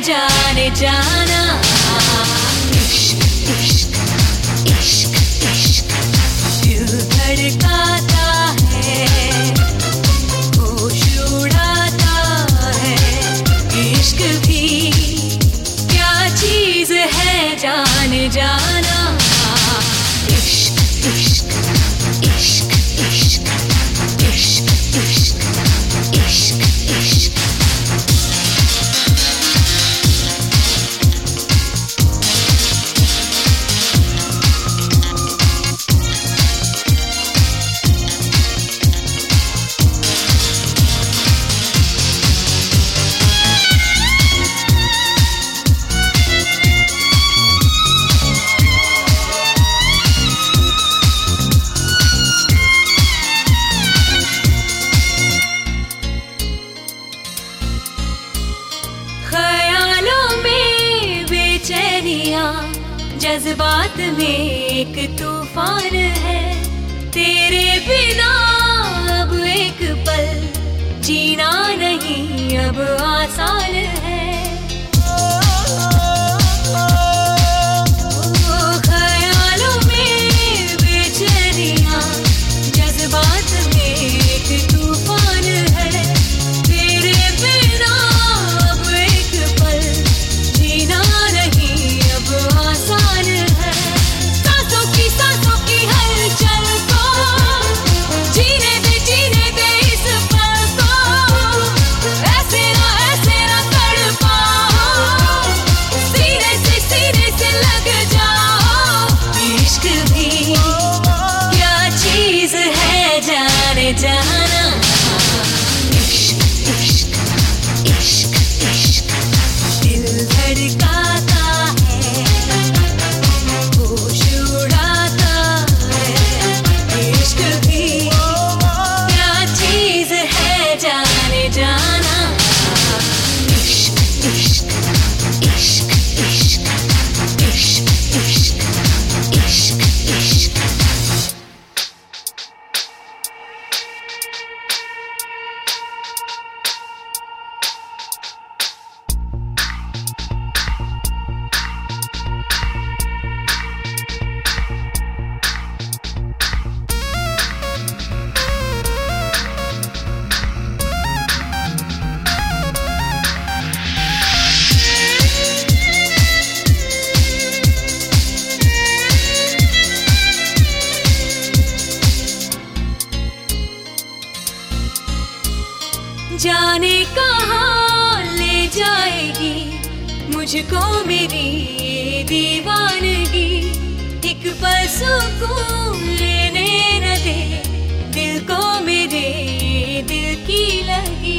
जाने जाना। इश्क इश्क इश्क इश्क दिल धड़काता है, होश उड़ाता है। इश्क भी क्या चीज है जाने जाना। इश्क इश्क इश्क इश्क इश्क इश्क इश्क इश्क। जज्बात में एक तूफान है, तेरे बिना अब एक पल जीना नहीं अब आसान है। ख्यालों में बेचैनियां, जज्बात में एक तूफान है, तेरे बिना अब एक पल जीना नहीं अब आसान है। सांसों की हलचल को जीने दे इस पल को। ऐसे ना तड़पाओ, सीने से लग जाओ। इश्क भी क्या चीज है जाने जाना। इश्क इश्क इश्क इश्क दिल धड़काता है, होश उड़ाता है। इश्क भी क्या चीज है जाने जाना। इश्क इश्क इश्क इश्क इश्क इश्क इश्क इश्क। जाने कहाँ ले जाएगी मुझको मेरी दीवानगी। एक पल सुकून लेने न दे दिल को मेरे दिल की लगी।